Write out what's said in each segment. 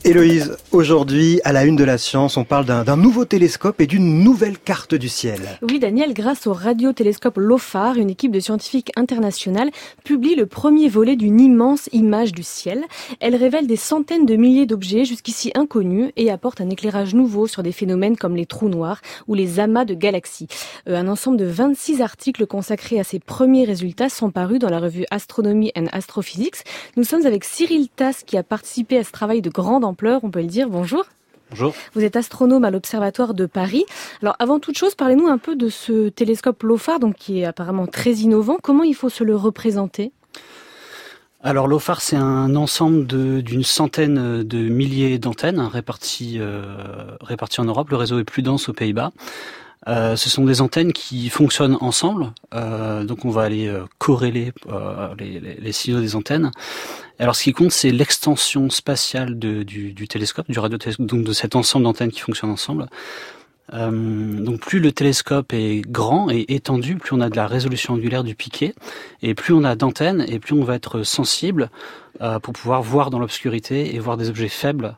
Héloïse, aujourd'hui, à la une de la science, on parle d'un nouveau télescope et d'une nouvelle carte du ciel. Oui, Daniel, grâce au radiotélescope LOFAR, une équipe de scientifiques internationale publie le premier volet d'une immense image du ciel. Elle révèle des centaines de milliers d'objets jusqu'ici inconnus et apporte un éclairage nouveau sur des phénomènes comme les trous noirs ou les amas de galaxies. Un ensemble de 26 articles consacrés à ces premiers résultats sont parus dans la revue Astronomy and Astrophysics. Nous sommes avec Cyril Tass qui a participé à ce travail de grande ampleur, on peut le dire. Bonjour. Bonjour. Vous êtes astronome à l'Observatoire de Paris. Alors, avant toute chose, parlez-nous un peu de ce télescope LOFAR, donc qui est apparemment très innovant. Comment il faut se le représenter ? Alors LOFAR, c'est un ensemble d'une centaine de milliers d'antennes réparties en Europe. Le réseau est plus dense aux Pays-Bas. Ce sont des antennes qui fonctionnent ensemble, donc on va aller corréler les signaux des antennes. Alors ce qui compte, c'est l'extension spatiale du télescope, du radiotélescope, donc de cet ensemble d'antennes qui fonctionnent ensemble. Donc plus le télescope est grand et étendu, plus on a de la résolution angulaire du piqué, et plus on a d'antennes, et plus on va être sensible pour pouvoir voir dans l'obscurité et voir des objets faibles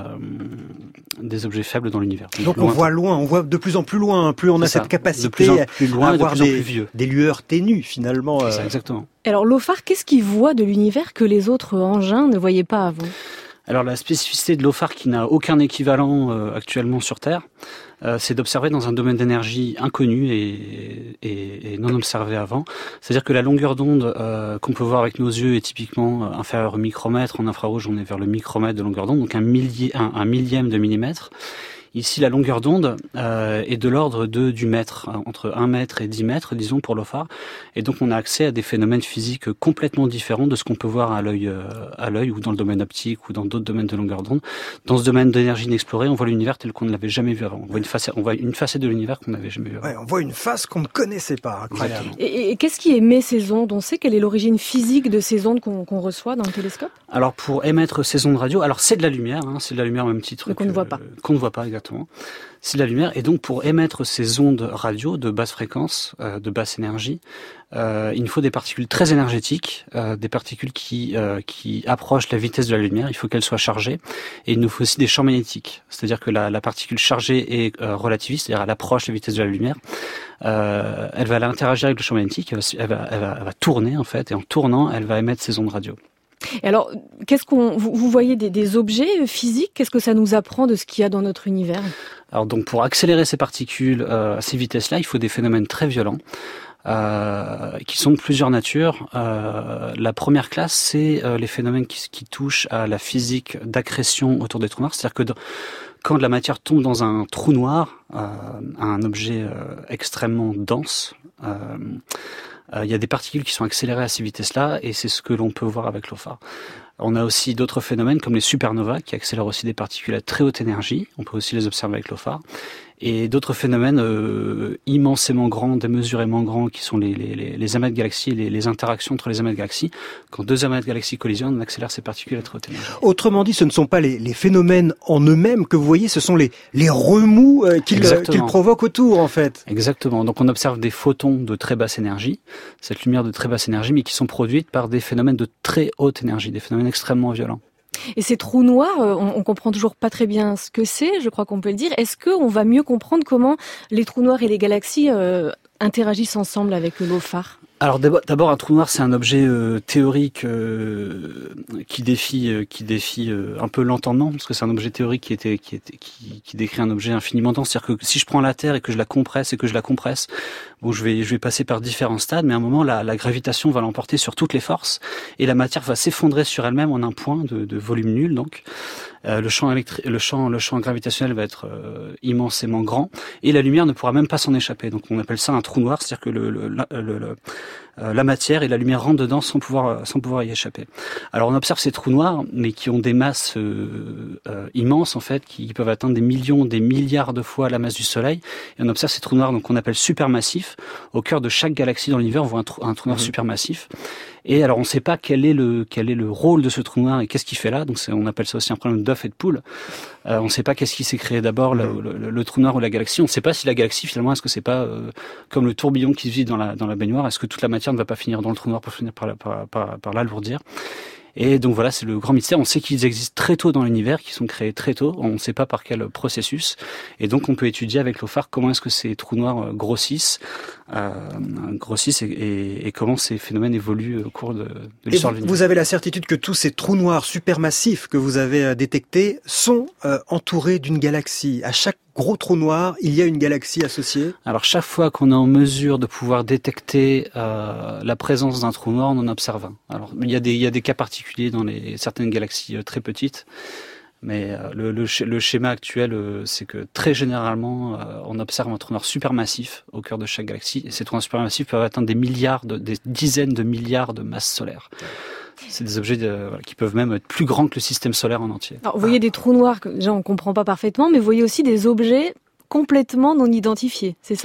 dans l'univers. Donc on voit loin, on voit de plus en plus loin, plus on a cette capacité à voir des lueurs ténues finalement. C'est ça, exactement. Alors LOFAR, qu'est-ce qu'il voit de l'univers que les autres engins ne voyaient pas avant ? Alors la spécificité de LOFAR, qui n'a aucun équivalent actuellement sur Terre, c'est d'observer dans un domaine d'énergie inconnu et non observé avant. C'est-à-dire que la longueur d'onde qu'on peut voir avec nos yeux est typiquement inférieure au micromètre. En infrarouge, on est vers le micromètre de longueur d'onde, donc un millième de millimètre. Ici, la longueur d'onde est de l'ordre du mètre, entre 1 mètre et 10 mètres, disons, pour LOFAR. Et donc, on a accès à des phénomènes physiques complètement différents de ce qu'on peut voir à l'œil ou dans le domaine optique ou dans d'autres domaines de longueur d'onde. Dans ce domaine d'énergie inexplorée, on voit l'univers tel qu'on ne l'avait jamais vu avant. On voit une facette de l'univers qu'on n'avait jamais vu avant. Ouais, on voit une face qu'on ne connaissait pas. Incroyable. Et qu'est-ce qui émet ces ondes ? On sait quelle est l'origine physique de ces ondes qu'on reçoit dans le télescope ? Alors, pour émettre ces ondes radio, alors c'est de la lumière, c'est de la lumière au même titre qu'on ne voit pas. Qu'on ne voit pas, exactement. C'est de la lumière, et donc pour émettre ces ondes radio de basse fréquence, de basse énergie, il nous faut des particules très énergétiques, des particules qui approchent la vitesse de la lumière. Il faut qu'elles soient chargées, et il nous faut aussi des champs magnétiques. C'est-à-dire que la particule chargée est relativiste, c'est-à-dire elle approche la vitesse de la lumière. Elle va aller interagir avec le champ magnétique, elle va tourner en fait, et en tournant, elle va émettre ces ondes radio. Et alors, vous voyez des objets physiques ? Qu'est-ce que ça nous apprend de ce qu'il y a dans notre univers ? Alors donc, pour accélérer ces particules à ces vitesses-là, il faut des phénomènes très violents qui sont de plusieurs natures. La première classe, c'est les phénomènes qui touchent à la physique d'accrétion autour des trous noirs. C'est-à-dire que quand de la matière tombe dans un trou noir, un objet extrêmement dense, il y a des particules qui sont accélérées à ces vitesses-là, et c'est ce que l'on peut voir avec LOFAR. On a aussi d'autres phénomènes comme les supernovas qui accélèrent aussi des particules à très haute énergie. On peut aussi les observer avec LOFAR. Et d'autres phénomènes immensément grands, démesurément grands, qui sont les amas de galaxies et les interactions entre les amas de galaxies. Quand deux amas de galaxies collisionnent, on accélère ces particules à très haute énergie. Autrement dit, ce ne sont pas les phénomènes en eux-mêmes que vous voyez, ce sont les remous qu'ils provoquent autour, en fait. Exactement. Donc on observe des photons de très basse énergie, cette lumière de très basse énergie, mais qui sont produites par des phénomènes de très haute énergie, des phénomènes extrêmement violents. Et ces trous noirs, on comprend toujours pas très bien ce que c'est, je crois qu'on peut le dire. Est-ce qu'on va mieux comprendre comment les trous noirs et les galaxies interagissent ensemble avec le LOFAR ? Alors d'abord, un trou noir, c'est un objet théorique qui défie un peu l'entendement, parce que c'est un objet théorique qui décrit un objet infiniment dense. C'est-à-dire que si je prends la Terre et que je la compresse, bon, je vais passer par différents stades, mais à un moment, la gravitation va l'emporter sur toutes les forces, et la matière va s'effondrer sur elle-même en un point de volume nul, donc. Le champ gravitationnel va être immensément grand, et la lumière ne pourra même pas s'en échapper. Donc on appelle ça un trou noir, c'est-à-dire que la matière et la lumière rentrent dedans sans pouvoir y échapper. Alors on observe ces trous noirs, mais qui ont des masses immenses en fait, qui peuvent atteindre des millions, des milliards de fois la masse du Soleil. Et on observe ces trous noirs, donc qu'on appelle supermassifs. Au cœur de chaque galaxie dans l'univers, on voit un trou noir supermassif. Et alors on ne sait pas quel est le rôle de ce trou noir et qu'est-ce qu'il fait là. Donc on appelle ça aussi un problème d'œuf et de poule. On ne sait pas qu'est-ce qui s'est créé d'abord, le trou noir ou la galaxie. On ne sait pas si la galaxie finalement, est-ce que c'est pas comme le tourbillon qui se vit dans la baignoire, est-ce que toute la matière ne va pas finir dans le trou noir pour finir par l'alourdir. Et donc voilà, c'est le grand mystère. On sait qu'ils existent très tôt dans l'univers, qu'ils sont créés très tôt. On ne sait pas par quel processus. Et donc on peut étudier avec LOFAR comment est-ce que ces trous noirs grossissent et comment ces phénomènes évoluent au cours de l'histoire de l'univers. Vous avez la certitude que tous ces trous noirs supermassifs que vous avez détectés sont entourés d'une galaxie. À chaque gros trou noir, il y a une galaxie associée? Alors chaque fois qu'on est en mesure de pouvoir détecter la présence d'un trou noir, on en observe un. Alors il y a des cas particuliers dans certaines galaxies très petites, mais le schéma actuel, c'est que très généralement, on observe un trou noir supermassif au cœur de chaque galaxie, et ces trous noirs supermassifs peuvent atteindre des dizaines de milliards de masses solaires. C'est des objets qui peuvent même être plus grands que le système solaire en entier. Alors, vous voyez des trous noirs que déjà on ne comprend pas parfaitement, mais vous voyez aussi des objets complètement non identifiés, c'est ça ?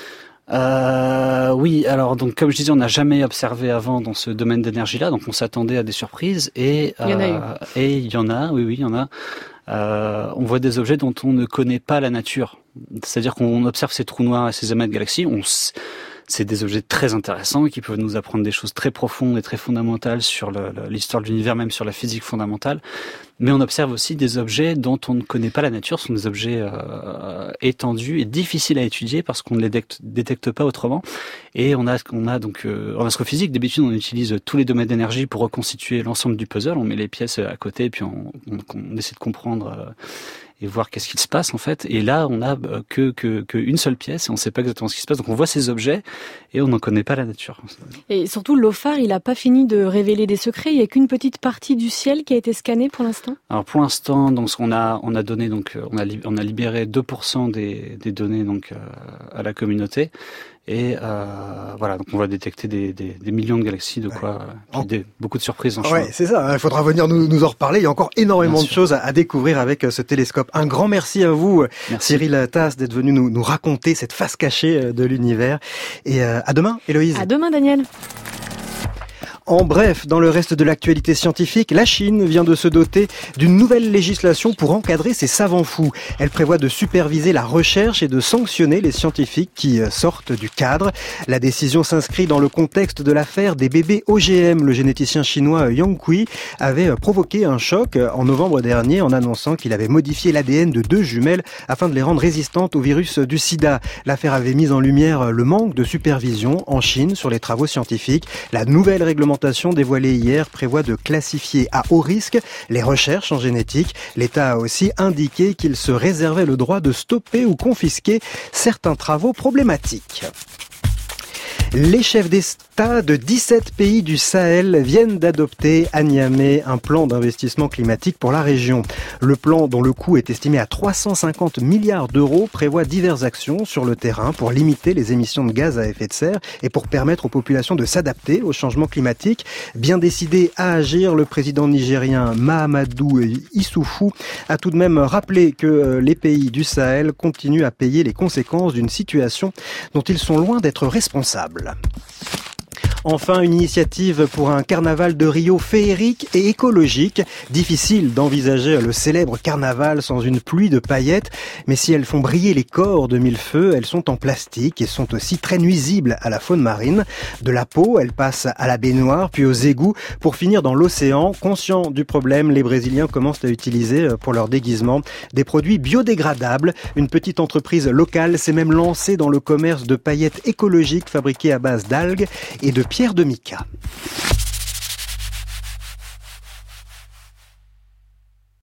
Oui, alors donc comme je disais, on n'a jamais observé avant dans ce domaine d'énergie-là, donc on s'attendait à des surprises et il y en a eu. Et il y en a, oui, il y en a. On voit des objets dont on ne connaît pas la nature. C'est-à-dire qu'on observe ces trous noirs et ces amas de galaxies, c'est des objets très intéressants qui peuvent nous apprendre des choses très profondes et très fondamentales sur l'histoire de l'univers, même sur la physique fondamentale. Mais on observe aussi des objets dont on ne connaît pas la nature. Ce sont des objets étendus et difficiles à étudier parce qu'on ne les détecte pas autrement. Et on a donc en astrophysique, d'habitude, on utilise tous les domaines d'énergie pour reconstituer l'ensemble du puzzle. On met les pièces à côté et puis on essaie de comprendre et voir qu'est-ce qu'il se passe en fait. Et là, on a que une seule pièce et on ne sait pas exactement ce qui se passe. Donc on voit ces objets et on n'en connaît pas la nature. Et surtout, LOFAR, il n'a pas fini de révéler des secrets. Il n'y a qu'une petite partie du ciel qui a été scannée pour l'instant. Alors pour l'instant, donc on a donné donc on a libéré 2% des données donc à la communauté. Et voilà, donc on va détecter des millions de galaxies, beaucoup de surprises en chemin. Ouais, c'est ça. Il faudra venir nous en reparler. Il y a encore énormément de choses à découvrir avec ce télescope. Un grand merci à vous, Cyril Tass, d'être venu nous raconter cette face cachée de l'univers. Et à demain, Héloïse. À demain, Daniel. En bref, dans le reste de l'actualité scientifique, la Chine vient de se doter d'une nouvelle législation pour encadrer ses savants fous. Elle prévoit de superviser la recherche et de sanctionner les scientifiques qui sortent du cadre. La décision s'inscrit dans le contexte de l'affaire des bébés OGM. Le généticien chinois Yang Kui avait provoqué un choc en novembre dernier en annonçant qu'il avait modifié l'ADN de 2 jumelles afin de les rendre résistantes au virus du sida. L'affaire avait mis en lumière le manque de supervision en Chine sur les travaux scientifiques. La nouvelle réglementation dévoilée hier prévoit de classifier à haut risque les recherches en génétique. L'État a aussi indiqué qu'il se réservait le droit de stopper ou confisquer certains travaux problématiques. Les chefs d'État de 17 pays du Sahel viennent d'adopter à Niamey un plan d'investissement climatique pour la région. Le plan, dont le coût est estimé à 350 milliards d'euros, prévoit diverses actions sur le terrain pour limiter les émissions de gaz à effet de serre et pour permettre aux populations de s'adapter au changement climatique. Bien décidé à agir, le président nigérien Mahamadou Issoufou a tout de même rappelé que les pays du Sahel continuent à payer les conséquences d'une situation dont ils sont loin d'être responsables. Enfin, une initiative pour un carnaval de Rio féerique et écologique. Difficile d'envisager le célèbre carnaval sans une pluie de paillettes, mais si elles font briller les corps de mille feux, elles sont en plastique et sont aussi très nuisibles à la faune marine. De la peau, elles passent à la baignoire, puis aux égouts, pour finir dans l'océan. Conscients du problème, les Brésiliens commencent à utiliser pour leur déguisement des produits biodégradables. Une petite entreprise locale s'est même lancée dans le commerce de paillettes écologiques fabriquées à base d'algues et de pierre de mica.